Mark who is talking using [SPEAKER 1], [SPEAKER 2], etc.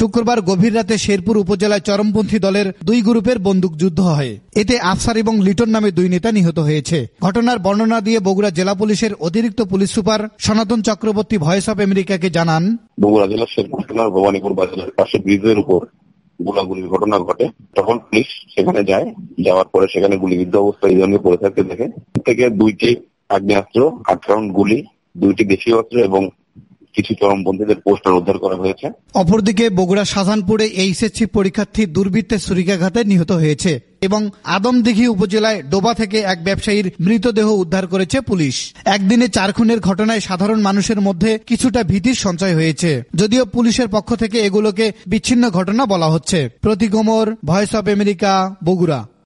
[SPEAKER 1] শুক্রবার গভীর রাতে শেরপুর উপজেলায় চরমপন্থী দলের দুই গ্রুপের বন্দুকযুদ্ধ হয়। এতে আফসার এবং লিটন নামে দুই নেতা নিহত হয়েছে। ঘটনার বর্ণনা দিয়ে বগুড়া জেলা পুলিশের অতিরিক্ত পুলিশ সুপার সনাতন চক্রবর্তী ভয়েস অব আমেরিকাকে জানান,
[SPEAKER 2] বগুড়া জেলার শেরপুর থানার ভবানীপুর বাজারের পাশে ব্রিজের উপর গোলাগুলির ঘটনা ঘটে। তখন পুলিশ সেখানে যাওয়ার পরে সেখানে গুলিবিদ্ধ অবস্থায় এই জন্য পড়ে থাকতে দেখে থেকে 2টি আগ্নেয়াস্ত্র, 8 রাউন্ড গুলি, 2টি দেশীয় অস্ত্র এবং কিছু চরমপন্থীদের পোস্টার উদ্ধার করা হয়েছে।
[SPEAKER 1] অপরদিকে বগুড়া শাহজাহানপুরে এইচএসসি পরীক্ষার্থী দুর্বৃত্তের ছুরিকাঘাতে নিহত হয়েছে এবং আদমদিঘি উপজেলায় ডোবা থেকে এক ব্যবসায়ীর মৃতদেহ উদ্ধার করেছে পুলিশ। একদিনে 4 খুনের ঘটনায় সাধারণ মানুষের মধ্যে কিছুটা ভীতির সঞ্চয় হয়েছে, যদিও পুলিশের পক্ষ থেকে এগুলোকে বিচ্ছিন্ন ঘটনা বলা হচ্ছে। Prateek Omar, voice of America, Bogura.